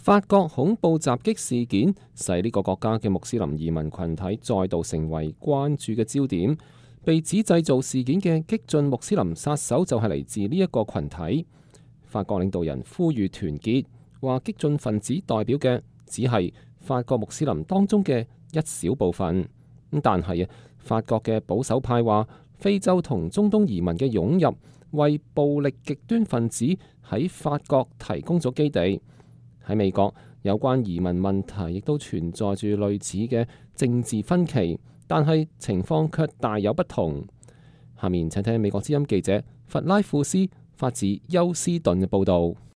法國恐怖襲擊事件使呢個國家嘅穆斯林移民群體再度成為關注嘅焦點。被指製造事件嘅激進穆斯林殺手就係嚟自呢一個群體。法國領導人呼籲團結，話激進分子代表嘅只係法國穆斯林當中嘅一小部分。但係法國嘅保守派話，非洲同中東移民嘅湧入，為暴力極端分子喺法國提供咗基地。喺美國，有關移民問題亦都存在住類似嘅政治分歧，但係情況卻大有不同。下面請聽美國之音記者弗拉庫斯發自休斯頓嘅報導。